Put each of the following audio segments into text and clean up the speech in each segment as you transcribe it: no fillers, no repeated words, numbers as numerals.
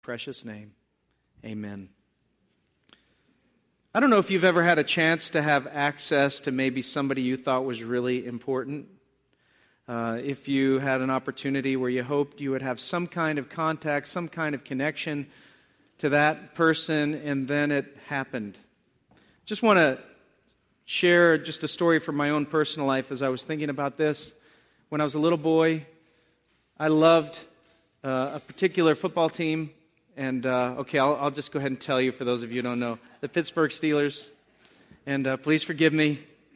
precious name, amen. I don't know if you've ever had a chance to have access to maybe somebody you thought was really important. If you had an opportunity where you hoped you would have some kind of contact, some kind of connection to that person, and then it happened. Just want to share just a story from my own personal life as I was thinking about this. When I was a little boy, I loved a particular football team. And, I'll just go ahead and tell you, for those of you who don't know, the Pittsburgh Steelers. And please forgive me.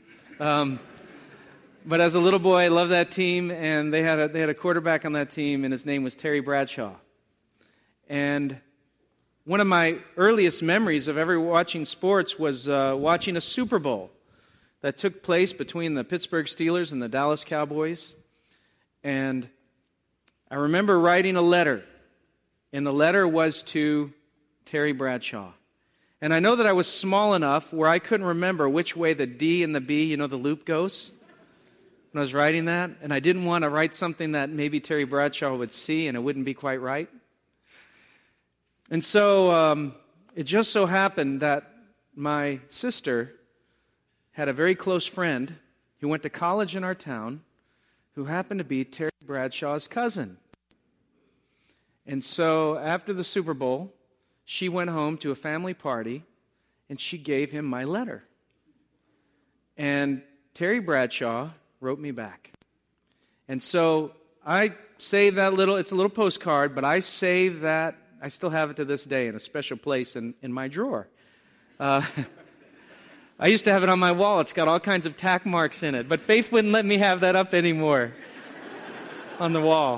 But as a little boy, I loved that team, and they had a quarterback on that team, and his name was Terry Bradshaw. And one of my earliest memories of ever watching sports was watching a Super Bowl that took place between the Pittsburgh Steelers and the Dallas Cowboys. And I remember writing a letter. And the letter was to Terry Bradshaw. And I know that I was small enough where I couldn't remember which way the D and the B, the loop goes, when I was writing that. And I didn't want to write something that maybe Terry Bradshaw would see and it wouldn't be quite right. And so it just so happened that my sister had a very close friend who went to college in our town who happened to be Terry Bradshaw's cousin. And so after the Super Bowl, she went home to a family party, and she gave him my letter. And Terry Bradshaw wrote me back. And so I saved that it's a little postcard, but I saved that, I still have it to this day in a special place in my drawer. I used to have it on my wall. It's got all kinds of tack marks in it, but Faith wouldn't let me have that up anymore on the wall.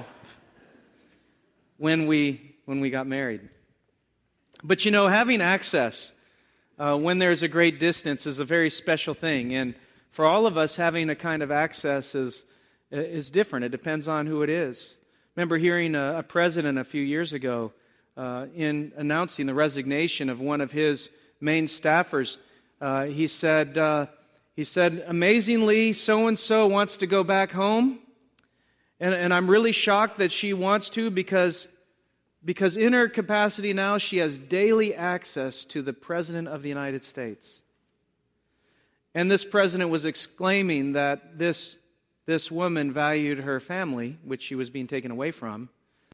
When we got married. But having access when there's a great distance is a very special thing. And for all of us, having a kind of access is different. It depends on who it is. I remember hearing a president a few years ago in announcing the resignation of one of his main staffers. He said, amazingly, so-and-so wants to go back home. And I'm really shocked that she wants to because in her capacity now, she has daily access to the President of the United States. And this president was exclaiming that this woman valued her family, which she was being taken away from,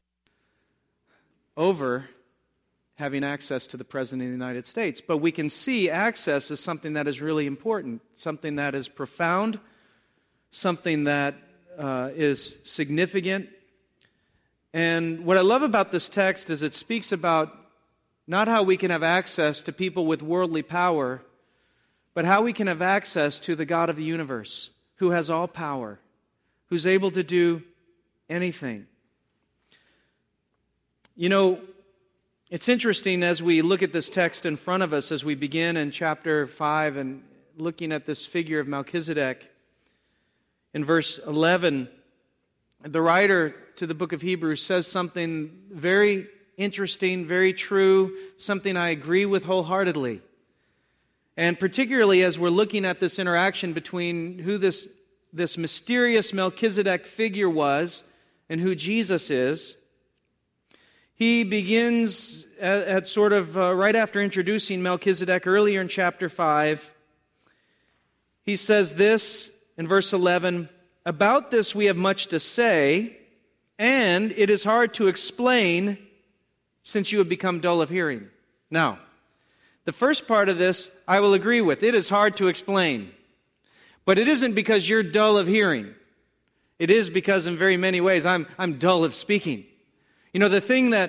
over having access to the President of the United States. But we can see access is something that is really important, something that is profound, something that is significant. And what I love about this text is it speaks about not how we can have access to people with worldly power, but how we can have access to the God of the universe, who has all power, who's able to do anything. It's interesting as we look at this text in front of us, as we begin in chapter 5 and looking at this figure of Melchizedek. In verse 11, the writer to the book of Hebrews says something very interesting, very true, something I agree with wholeheartedly. And particularly as we're looking at this interaction between who this mysterious Melchizedek figure was and who Jesus is, he begins at sort of right after introducing Melchizedek earlier in chapter 5. He says this in verse 11, "About this we have much to say, and it is hard to explain since you have become dull of hearing." Now, the first part of this I will agree with. It is hard to explain. But it isn't because you're dull of hearing. It is because in very many ways I'm dull of speaking. The thing that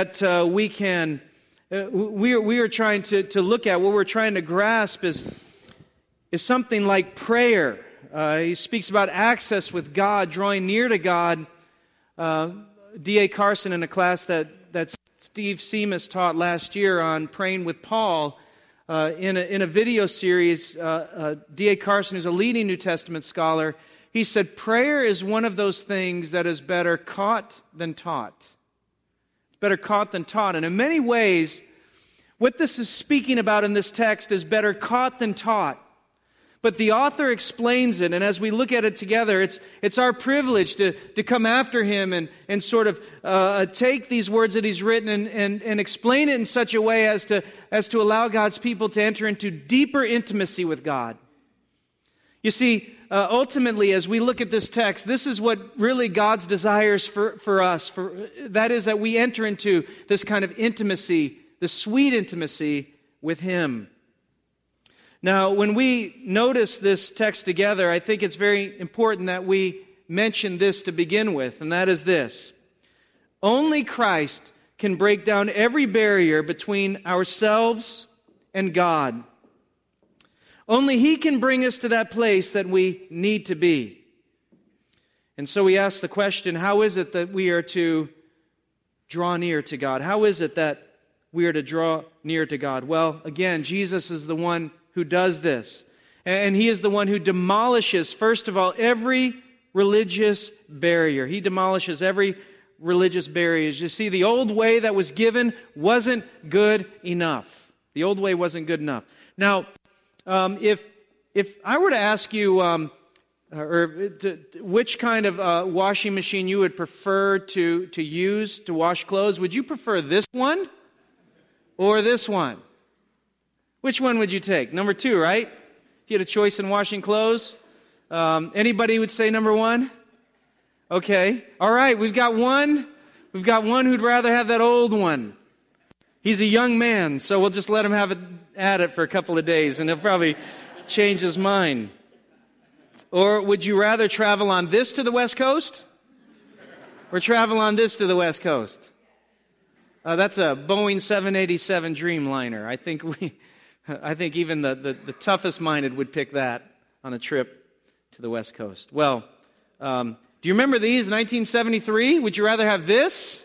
we are trying to look at, what we're trying to grasp is something like prayer. He speaks about access with God, drawing near to God. D.A. Carson, in a class that Steve Seamus taught last year on praying with Paul, in a video series, D.A. Carson, who's a leading New Testament scholar, he said, prayer is one of those things that is better caught than taught. Better caught than taught. And in many ways, what this is speaking about in this text is better caught than taught. But the author explains it, and as we look at it together, it's our privilege to come after him and sort of take these words that he's written and explain it in such a way as to allow God's people to enter into deeper intimacy with God. You see, ultimately, as we look at this text, this is what really God's desires for us. That is that we enter into this kind of intimacy, the sweet intimacy with him. Now, when we notice this text together, I think it's very important that we mention this to begin with, and that is this. Only Christ can break down every barrier between ourselves and God. Only He can bring us to that place that we need to be. And so we ask the question, how is it that we are to draw near to God? How is it that we are to draw near to God? Well, again, Jesus is the one who does this. And He is the one who demolishes, first of all, every religious barrier. He demolishes every religious barrier. You see, the old way that was given wasn't good enough. The old way wasn't good enough. Now, if I were to ask you which kind of washing machine you would prefer to use to wash clothes, would you prefer this one or this one? Which one would you take? Number 2, right? If you had a choice in washing clothes. Anybody would say number 1? Okay. All right, we've got one. We've got one who'd rather have that old one. He's a young man, so we'll just let him have it at it for a couple of days, and he'll probably change his mind. Or would you rather travel on this to the West Coast or travel on this to the West Coast? That's a Boeing 787 Dreamliner. I think even the toughest minded would pick that on a trip to the West Coast. Well, do you remember these? 1973? Would you rather have this?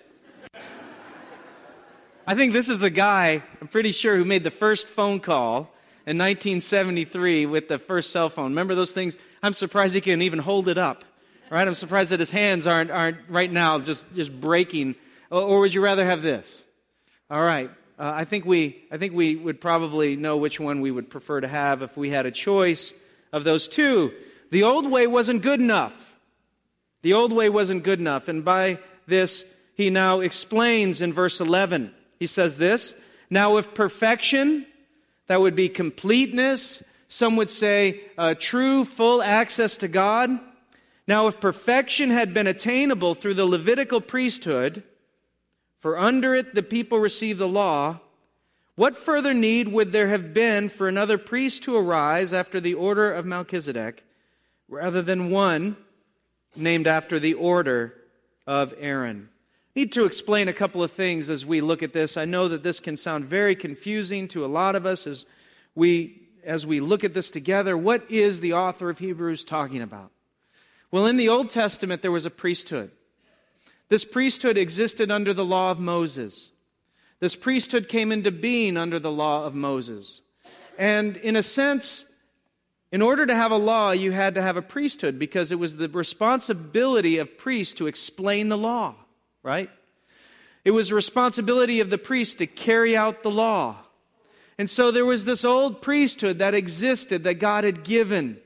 I think this is the guy, I'm pretty sure, who made the first phone call in 1973 with the first cell phone. Remember those things? I'm surprised he can even hold it up. Right? I'm surprised that his hands aren't right now just breaking. Or would you rather have this? All right. I think we would probably know which one we would prefer to have if we had a choice of those two. The old way wasn't good enough. The old way wasn't good enough. And by this, he now explains in verse 11. He says this, now if perfection, that would be completeness, some would say true, full access to God. Now if perfection had been attainable through the Levitical priesthood, for under it the people receive the law, what further need would there have been for another priest to arise after the order of Melchizedek, rather than one named after the order of Aaron? I need to explain a couple of things as we look at this. I know that this can sound very confusing to a lot of us as we look at this together. What is the author of Hebrews talking about? Well, in the Old Testament, there was a priesthood. This priesthood existed under the law of Moses. This priesthood came into being under the law of Moses. And in a sense, in order to have a law, you had to have a priesthood because it was the responsibility of priests to explain the law, right? It was the responsibility of the priest to carry out the law. And so there was this old priesthood that existed that God had given.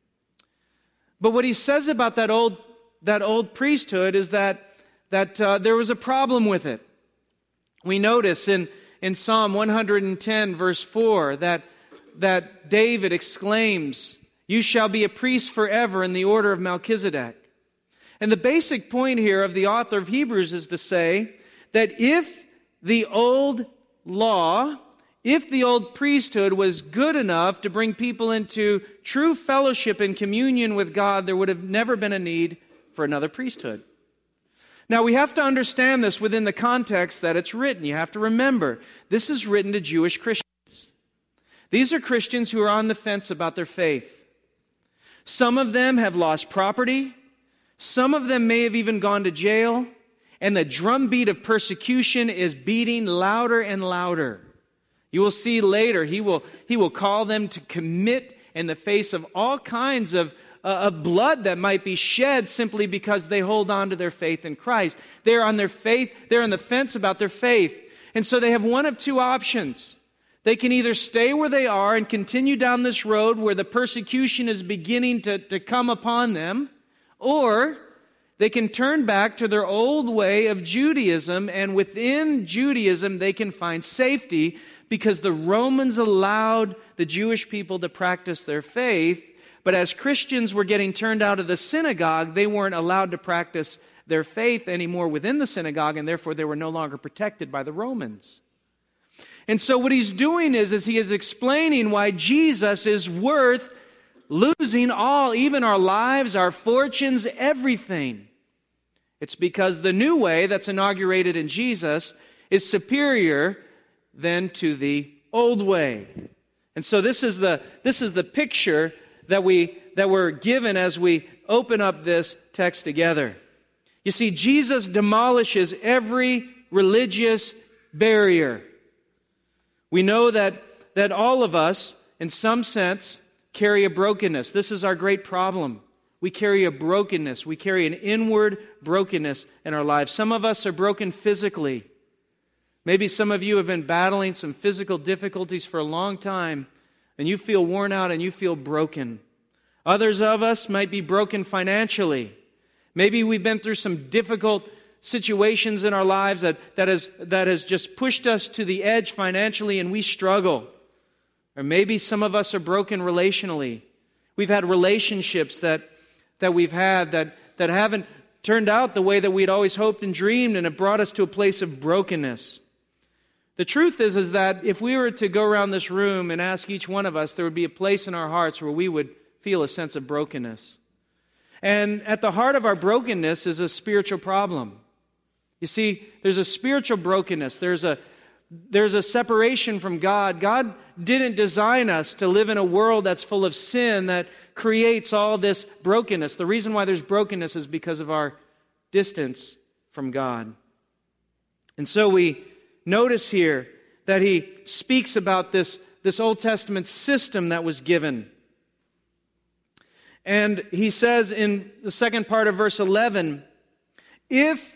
But what he says about that old priesthood is that there was a problem with it. We notice in Psalm 110, verse 4, that David exclaims, "You shall be a priest forever in the order of Melchizedek." And the basic point here of the author of Hebrews is to say that if the old law, if the old priesthood was good enough to bring people into true fellowship and communion with God, there would have never been a need for another priesthood. Now, we have to understand this within the context that it's written. You have to remember, this is written to Jewish Christians. These are Christians who are on the fence about their faith. Some of them have lost property. Some of them may have even gone to jail. And the drumbeat of persecution is beating louder and louder. You will see later, he will call them to commit in the face of all kinds of blood that might be shed simply because they hold on to their faith in Christ. They're on their faith, they're on the fence about their faith. And so they have one of two options. They can either stay where they are and continue down this road where the persecution is beginning to come upon them, or they can turn back to their old way of Judaism, and within Judaism they can find safety because the Romans allowed the Jewish people to practice their faith, but as Christians were getting turned out of the synagogue, they weren't allowed to practice their faith anymore within the synagogue, and therefore they were no longer protected by the Romans. And so what he's doing is he is explaining why Jesus is worth losing all, even our lives, our fortunes, everything. It's because the new way that's inaugurated in Jesus is superior than to the old way. And so this is the picture that we're given as we open up this text together. You see, Jesus demolishes every religious barrier. We know that all of us, in some sense, carry a brokenness. This is our great problem. We carry a brokenness. We carry an inward brokenness in our lives. Some of us are broken physically. Maybe some of you have been battling some physical difficulties for a long time, and you feel worn out and you feel broken. Others of us might be broken financially. Maybe we've been through some difficult situations in our lives that has just pushed us to the edge financially and we struggle. Or maybe some of us are broken relationally. We've had relationships that we've had that haven't turned out the way that we'd always hoped and dreamed, and have brought us to a place of brokenness. The truth is that if we were to go around this room and ask each one of us, there would be a place in our hearts where we would feel a sense of brokenness. And at the heart of our brokenness is a spiritual problem. You see, there's a spiritual brokenness. There's a separation from God. God didn't design us to live in a world that's full of sin that creates all this brokenness. The reason why there's brokenness is because of our distance from God. And so we notice here that he speaks about this Old Testament system that was given. And he says in the second part of verse 11, if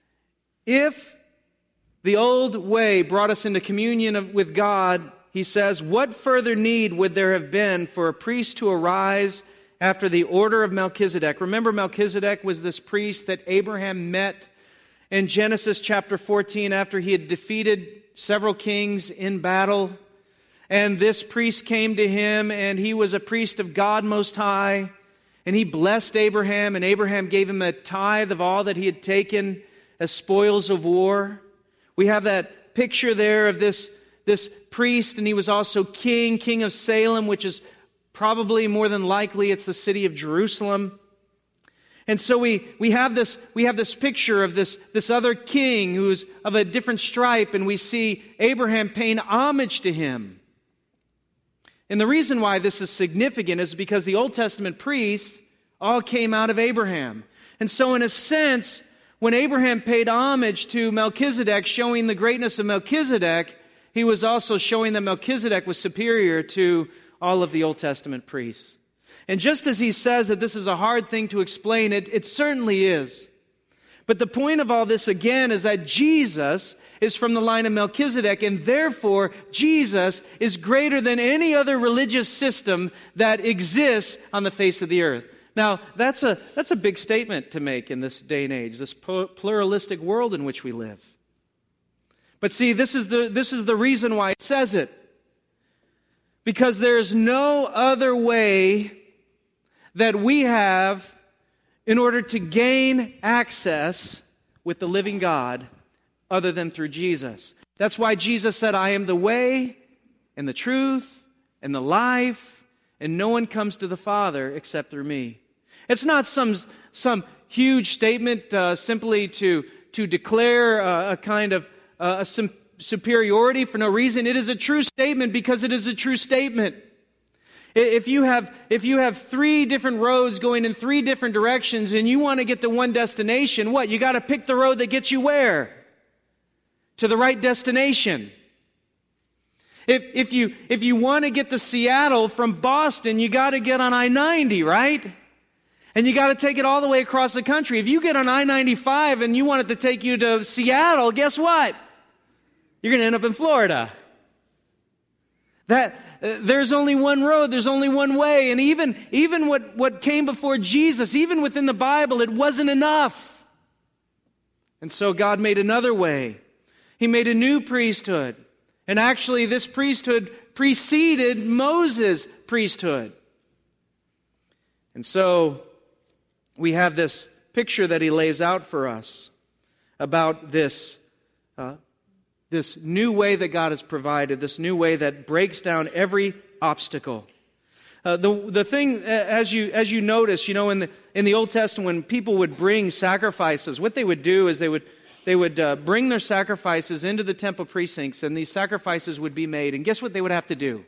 the old way brought us into communion with God, he says, what further need would there have been for a priest to arise after the order of Melchizedek? Remember, Melchizedek was this priest that Abraham met in Genesis chapter 14 after he had defeated several kings in battle. And this priest came to him, and he was a priest of God Most High. And he blessed Abraham, and Abraham gave him a tithe of all that he had taken as spoils of war. We have that picture there of this priest, and he was also king of Salem, which is probably more than likely it's the city of Jerusalem. And so we have this picture of this other king who's of a different stripe, and we see Abraham paying homage to him. And the reason why this is significant is because the Old Testament priests all came out of Abraham. And so in a sense, when Abraham paid homage to Melchizedek, showing the greatness of Melchizedek, he was also showing that Melchizedek was superior to all of the Old Testament priests. And just as he says that this is a hard thing to explain, it certainly is. But the point of all this again is that Jesus is from the line of Melchizedek, and therefore Jesus is greater than any other religious system that exists on the face of the earth. Now, that's a big statement to make in this day and age, this pluralistic world in which we live. But see, this is the reason why it says it. Because there's no other way that we have in order to gain access with the living God other than through Jesus. That's why Jesus said, I am the way and the truth and the life, and no one comes to the Father except through me. It's not some huge statement simply to declare a kind of superiority for no reason. It is a true statement because it is a true statement. If you have three different roads going in three different directions and you want to get to one destination, what? You got to pick the road that gets you where? To the right destination. If you want to get to Seattle from Boston, you got to get on I-90, right? And you got to take it all the way across the country. If you get on I-95 and you want it to take you to Seattle, guess what? You're going to end up in Florida. That there's only one road, there's only one way. And even what came before Jesus, even within the Bible, it wasn't enough. And so God made another way. He made a new priesthood. And actually, this priesthood preceded Moses' priesthood. And so we have this picture that he lays out for us about this new way that God has provided, this new way that breaks down every obstacle. The thing, as you notice, in the Old Testament, when people would bring sacrifices, what they would do is they would bring their sacrifices into the temple precincts, and these sacrifices would be made. And guess what they would have to do?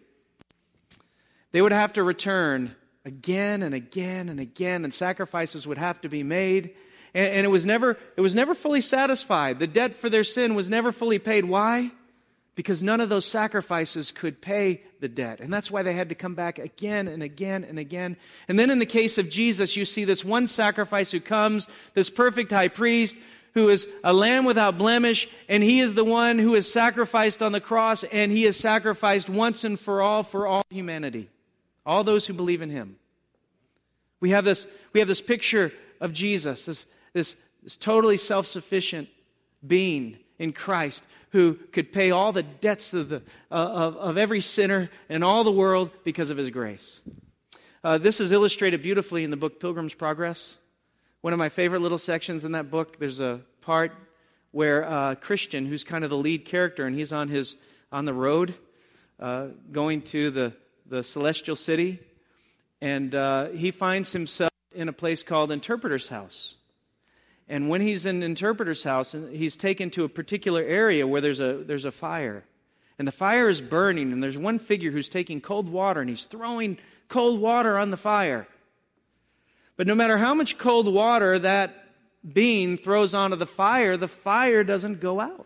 They would have to return again and again and again, and sacrifices would have to be made. And it was never fully satisfied. The debt for their sin was never fully paid. Why? Because none of those sacrifices could pay the debt. And that's why they had to come back again and again and again. And then in the case of Jesus, you see this one sacrifice who comes, this perfect high priest, who is a lamb without blemish, and he is the one who is sacrificed on the cross, and he is sacrificed once and for all humanity, all those who believe in him. We have this picture of Jesus, this totally self-sufficient being in Christ who could pay all the debts of every sinner in all the world because of his grace. This is illustrated beautifully in the book Pilgrim's Progress. One of my favorite little sections in that book, there's a part where Christian, who's kind of the lead character, and he's on the road going to the celestial city, and he finds himself in a place called Interpreter's House. And when he's in Interpreter's House, he's taken to a particular area where there's a fire. And the fire is burning, and there's one figure who's taking cold water, and he's throwing cold water on the fire. But no matter how much cold water that being throws onto the fire doesn't go out.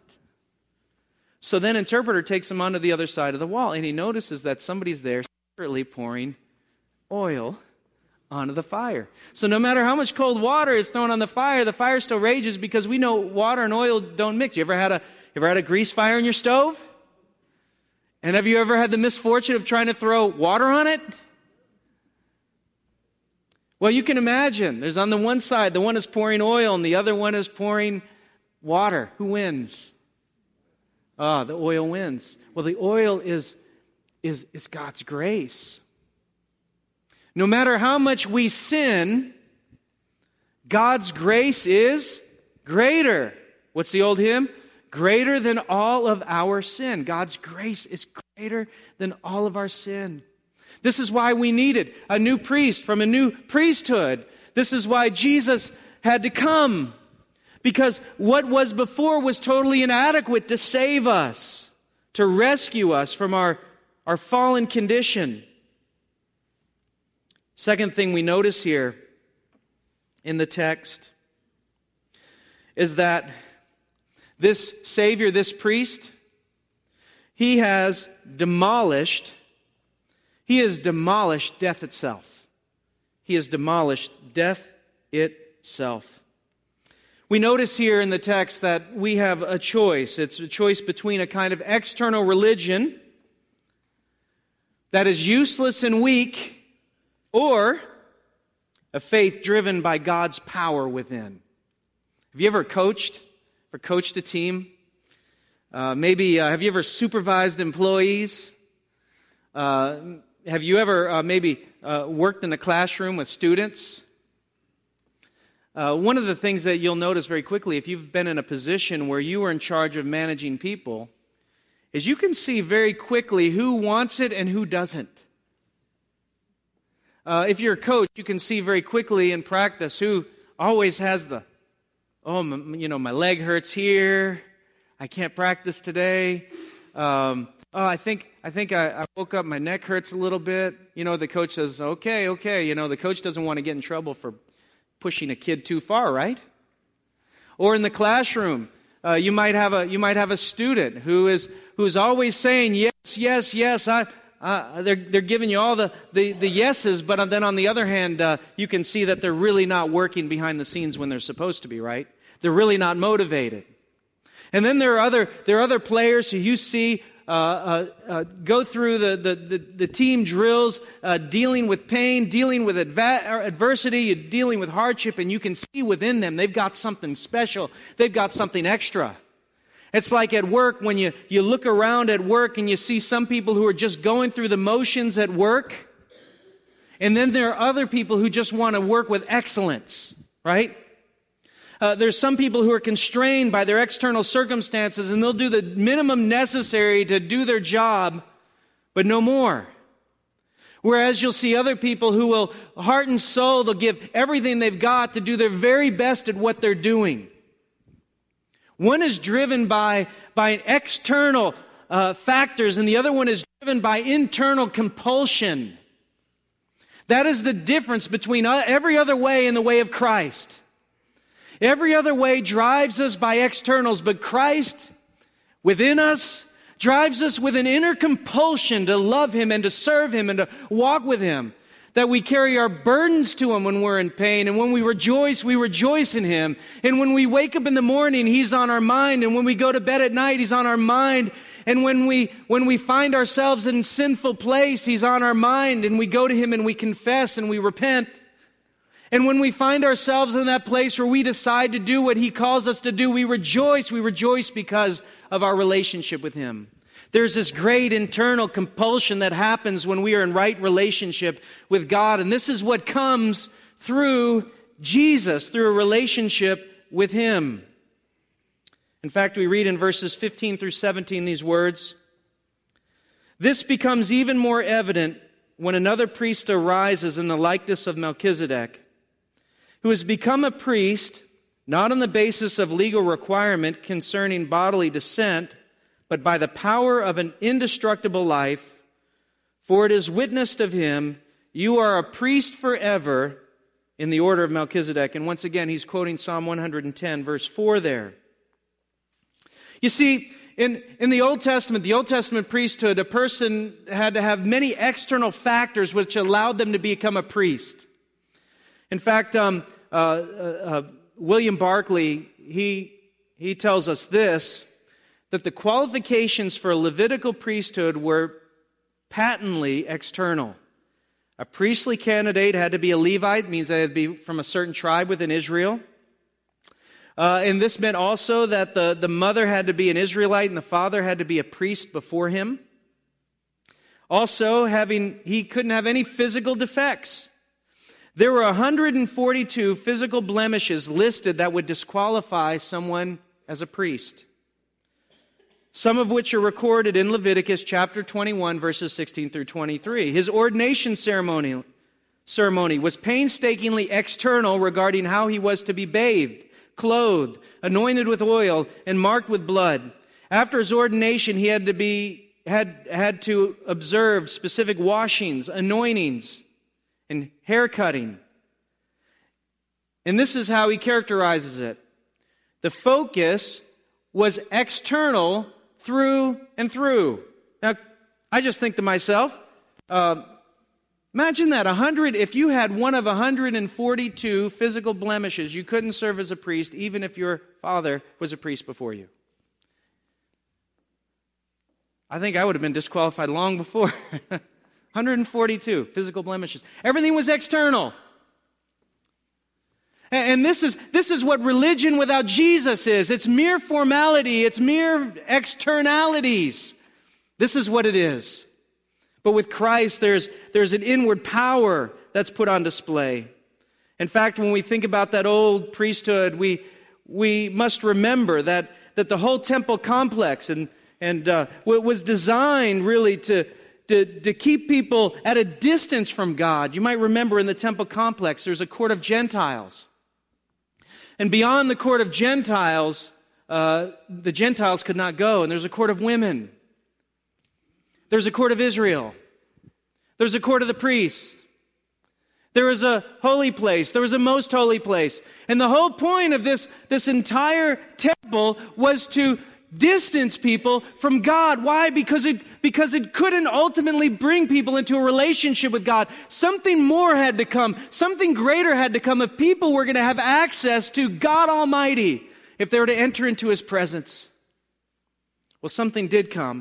So then Interpreter takes him onto the other side of the wall, and he notices that somebody's there secretly pouring oil onto the fire. So no matter how much cold water is thrown on the fire still rages, because we know water and oil don't mix. You ever had a grease fire in your stove? And have you ever had the misfortune of trying to throw water on it? Well, you can imagine. There's on the one side, the one is pouring oil, and the other one is pouring water. Who wins? The oil wins. Well, the oil is God's grace. No matter how much we sin, God's grace is greater. What's the old hymn? Greater than all of our sin. God's grace is greater than all of our sin. This is why we needed a new priest from a new priesthood. This is why Jesus had to come. Because what was before was totally inadequate to save us, to rescue us from our fallen condition. Second thing we notice here in the text is that this Savior, this priest, he has demolished death itself. He has demolished death itself. We notice here in the text that we have a choice. It's a choice between a kind of external religion that is useless and weak, or a faith driven by God's power within. Have you ever coached a team? Maybe have you ever supervised employees? Have you ever maybe worked in a classroom with students? One of the things that you'll notice very quickly, if you've been in a position where you are in charge of managing people, is you can see very quickly who wants it and who doesn't. If you're a coach, you can see very quickly in practice who always has my leg hurts here, I can't practice today. I think I woke up, my neck hurts a little bit. The coach says, okay. The coach doesn't want to get in trouble for pushing a kid too far, right? Or in the classroom, you might have a student who's always saying yes. They're giving you all the yeses, but then on the other hand, you can see that they're really not working behind the scenes when they're supposed to be, right? They're really not motivated. And then there are other players who you see go through the team drills, dealing with pain, dealing with adversity, dealing with hardship, and you can see within them they've got something special. They've got something extra. It's like at work when you look around at work and you see some people who are just going through the motions at work, and then there are other people who just want to work with excellence, right? There's some people who are constrained by their external circumstances, and they'll do the minimum necessary to do their job, but no more. Whereas you'll see other people who will, heart and soul, they'll give everything they've got to do their very best at what they're doing. One is driven by external factors, and the other one is driven by internal compulsion. That is the difference between every other way and the way of Christ. Every other way drives us by externals, but Christ within us drives us with an inner compulsion to love Him and to serve Him and to walk with Him. That we carry our burdens to Him when we're in pain, and when we rejoice in Him. And when we wake up in the morning, He's on our mind, and when we go to bed at night, He's on our mind. And when we find ourselves in a sinful place, He's on our mind, and we go to Him and we confess and we repent. And when we find ourselves in that place where we decide to do what He calls us to do, we rejoice. We rejoice because of our relationship with Him. There's this great internal compulsion that happens when we are in right relationship with God. And this is what comes through Jesus, through a relationship with Him. In fact, we read in verses 15 through 17 these words. This becomes even more evident when another priest arises in the likeness of Melchizedek, who has become a priest, not on the basis of legal requirement concerning bodily descent, but by the power of an indestructible life. For it is witnessed of Him, you are a priest forever in the order of Melchizedek. And once again, he's quoting Psalm 110, verse 4 there. You see, in the Old Testament priesthood, a person had to have many external factors which allowed them to become a priest. In fact, William Barclay, he tells us this, that the qualifications for a Levitical priesthood were patently external. A priestly candidate had to be a Levite, means they had to be from a certain tribe within Israel. And this meant also that the mother had to be an Israelite and the father had to be a priest before him. Also, he couldn't have any physical defects. There were 142 physical blemishes listed that would disqualify someone as a priest. Some of which are recorded in Leviticus chapter 21, verses 16 through 23. His ordination ceremony was painstakingly external regarding how he was to be bathed, clothed, anointed with oil, and marked with blood. After his ordination, he had to observe specific washings, anointings, and hair cutting. And this is how he characterizes it. The focus was external through and through. Now, I just think to myself, imagine that if you had one of 142 physical blemishes, you couldn't serve as a priest even if your father was a priest before you. I think I would have been disqualified long before. 142 physical blemishes. Everything was external. And this is what religion without Jesus is. It's mere formality. It's mere externalities. This is what it is. But with Christ, there's an inward power that's put on display. In fact, when we think about that old priesthood, we must remember that the whole temple complex was designed really to keep people at a distance from God. You might remember in the temple complex, there's a court of Gentiles. And beyond the court of Gentiles, the Gentiles could not go. And there's a court of women. There's a court of Israel. There's a court of the priests. There was a holy place. There was a most holy place. And the whole point of this entire temple was to distance people from God. Why? Because it couldn't ultimately bring people into a relationship with God. Something more had to come. Something greater had to come if people were going to have access to God Almighty, if they were to enter into His presence. Well, something did come,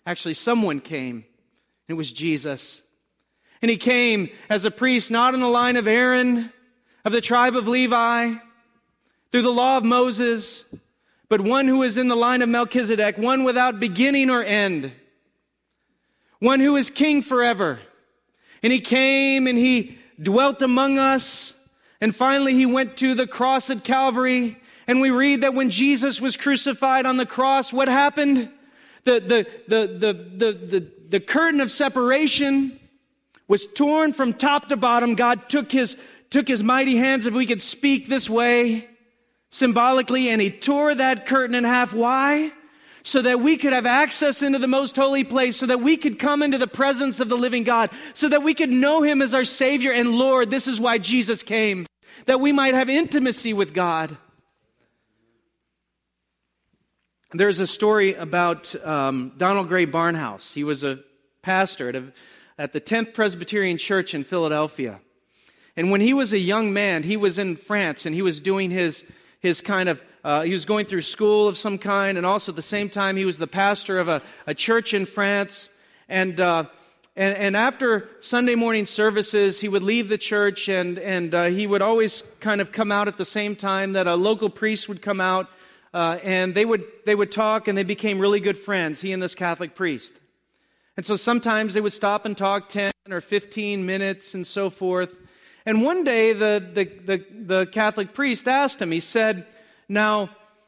Actually, someone came. It was Jesus. And he came as a priest, not in the line of Aaron, of the tribe of Levi, through the law of Moses, but one who is in the line of Melchizedek, one without beginning or end, one who is king forever. And he came and he dwelt among us, and finally he went to the cross at Calvary. And we read that when Jesus was crucified on the cross, what happened? The curtain of separation was torn from top to bottom. God took his mighty hands, if we could speak this way, symbolically, and he tore that curtain in half. Why? So that we could have access into the most holy place, so that we could come into the presence of the living God, so that we could know him as our Savior and Lord. This is why Jesus came, that we might have intimacy with God. There's a story about Donald Gray Barnhouse. He was a pastor at the 10th Presbyterian Church in Philadelphia. And when he was a young man, he was in France, and he was doing his kind of, he was going through school of some kind, and also at the same time he was the pastor of a church in France. And after Sunday morning services, he would leave the church, and he would always kind of come out at the same time that a local priest would come out, and they would talk, and they became really good friends, he and this Catholic priest. And so sometimes they would stop and talk 10 or 15 minutes and so forth. And one day the Catholic priest asked him, he said, "Now,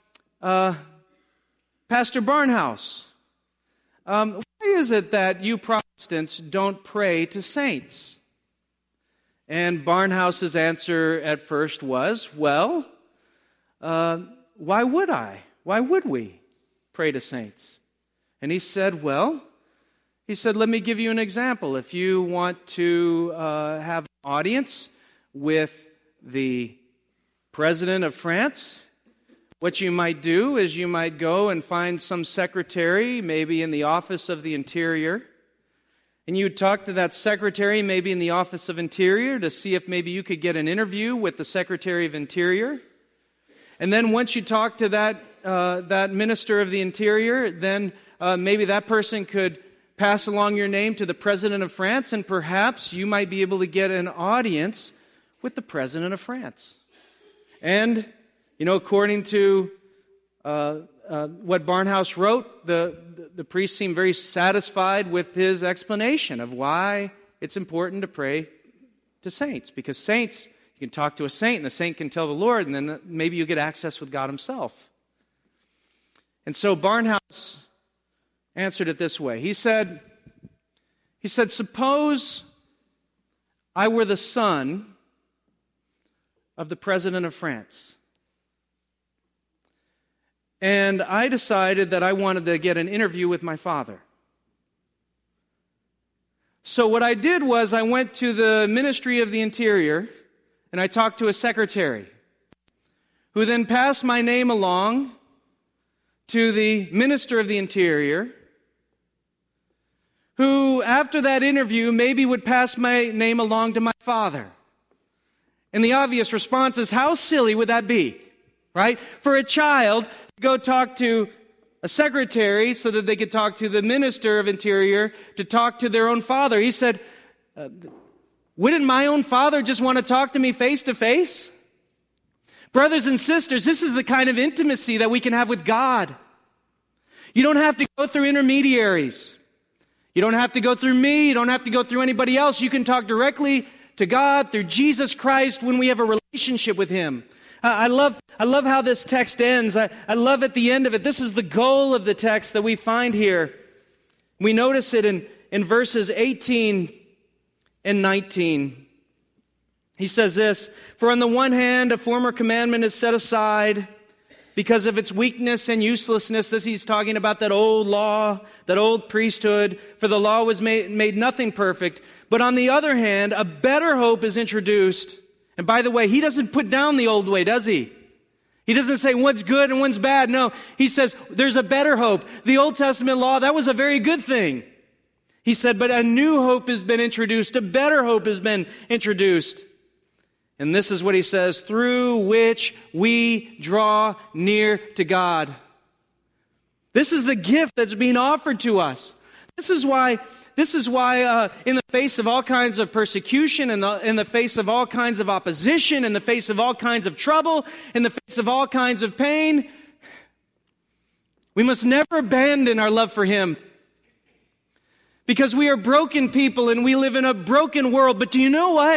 Pastor Barnhouse, why is it that you Protestants don't pray to saints?" And Barnhouse's answer at first was, "Well, why would I? Why would we pray to saints?" And he said, let me give you an example. If you want to have an audience with the President of France, what you might do is you might go and find some secretary, maybe in the Office of the Interior, and you would talk to that secretary, maybe in the Office of Interior, to see if maybe you could get an interview with the Secretary of Interior. And then once you talk to that Minister of the Interior, then maybe that person could pass along your name to the President of France, and perhaps you might be able to get an audience with the President of France. And, according to what Barnhouse wrote, the priest seemed very satisfied with his explanation of why it's important to pray to saints. Because saints, you can talk to a saint, and the saint can tell the Lord, and then maybe you get access with God himself. And so Barnhouse answered it this way. He said, suppose I were the son of the President of France, and I decided that I wanted to get an interview with my father. So what I did was I went to the Ministry of the Interior, and I talked to a secretary, who then passed my name along to the Minister of the Interior, who, after that interview, maybe would pass my name along to my father. And the obvious response is, how silly would that be, right? For a child to go talk to a secretary so that they could talk to the Minister of Interior, to talk to their own father. He said, wouldn't my own father just want to talk to me face to face? Brothers and sisters, this is the kind of intimacy that we can have with God. You don't have to go through intermediaries. You don't have to go through me. You don't have to go through anybody else. You can talk directly to God through Jesus Christ when we have a relationship with him. I love how this text ends. I love at the end of it. This is the goal of the text that we find here. We notice it in verses 18 and 19. He says this, "For on the one hand, a former commandment is set aside because of its weakness and uselessness." This he's talking about that old law, that old priesthood. "For the law was made nothing perfect. But on the other hand, a better hope is introduced." And by the way, he doesn't put down the old way, does he? He doesn't say one's good and one's bad. No, he says there's a better hope. The Old Testament law, that was a very good thing. He said, but a new hope has been introduced. A better hope has been introduced. And this is what he says, through which we draw near to God. This is the gift that's being offered to us. This is why in the face of all kinds of persecution, in the face of all kinds of opposition, in the face of all kinds of trouble, in the face of all kinds of pain, we must never abandon our love for Him. Because we are broken people and we live in a broken world. But do you know what?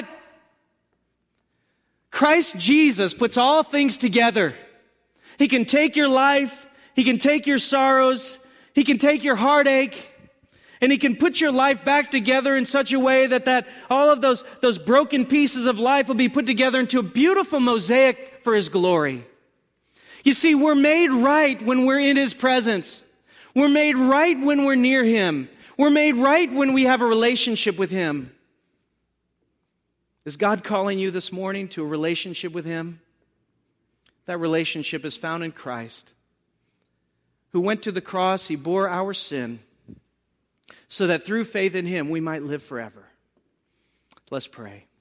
Christ Jesus puts all things together. He can take your life. He can take your sorrows. He can take your heartache. And He can put your life back together in such a way that all of those broken pieces of life will be put together into a beautiful mosaic for His glory. You see, we're made right when we're in His presence. We're made right when we're near Him. We're made right when we have a relationship with Him. Is God calling you this morning to a relationship with Him? That relationship is found in Christ, who went to the cross. He bore our sin so that through faith in Him we might live forever. Let's pray.